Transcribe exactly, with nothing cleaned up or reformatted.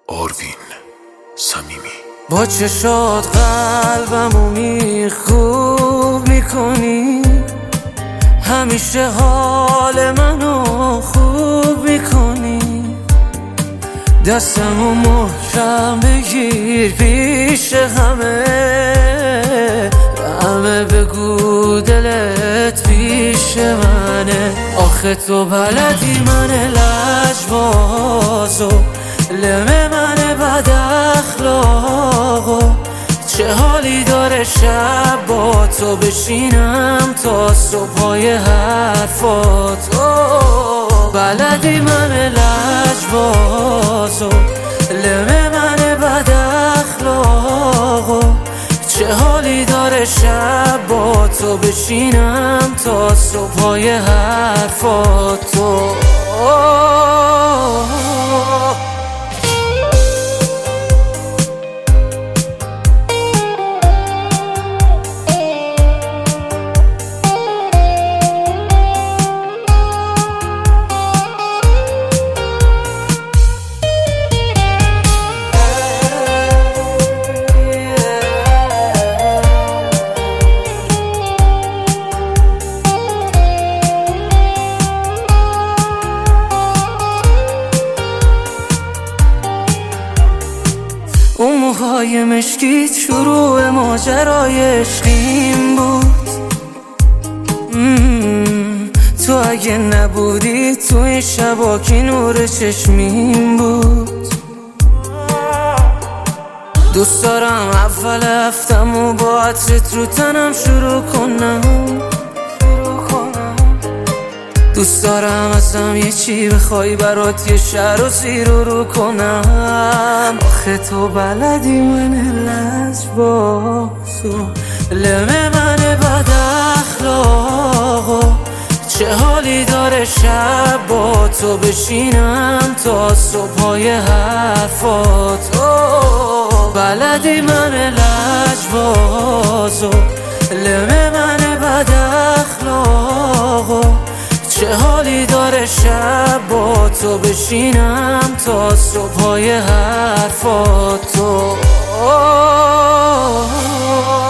آروین صمیمی. با چشات قلبمو میخوب میکنی، همیشه حال منو خوب میکنی. دستمو محکم بگیر پیش همه، همه بگو دلت پیش منه. آخه تو بلدی من لجبازو، لمه من بد اخلاقو. چه حالی داره شب با تو بشینم تا صبحای حرفاتو. بلدی من لجبازو، لمه من بد اخلاقو. چه حالی داره شب با تو بشینم تا صبحای حرفاتو. اون موهای مشکیت شروع ماجرای عشقیم بود. مم. تو اگه نبودی تو این شبا کی نور چشمیم بود. دوست دارم اول هفتمو با عطرت رو تنم شروع کنم. دوست دارم ازم یه چی بخوای برات یه شهر و زیر و رو کنم. آخه تو بلدی من لجبازو، لمه من بد اخلاقو. چه حالی داره شب با تو بشینم تا صبحای حرفاتو. بلدی من لجبازو، لمه من بد اخلاقو. چه حالی داره شب با تو بشینم تا صبحای حرفاتو.